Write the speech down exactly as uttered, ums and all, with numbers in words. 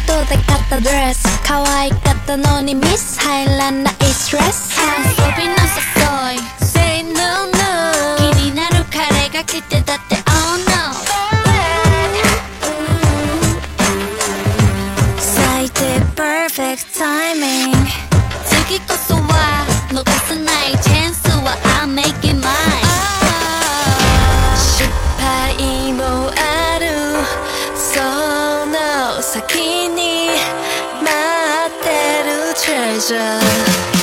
トで買ったドレス可愛かったのにミス入らないストレス遊びの誘い Say no no 気になる彼が来てたって Oh no 最低 Perfect timing 次こそは逃さないチャンスは I'll make it mine 失敗もあるその先に待ってる Treasure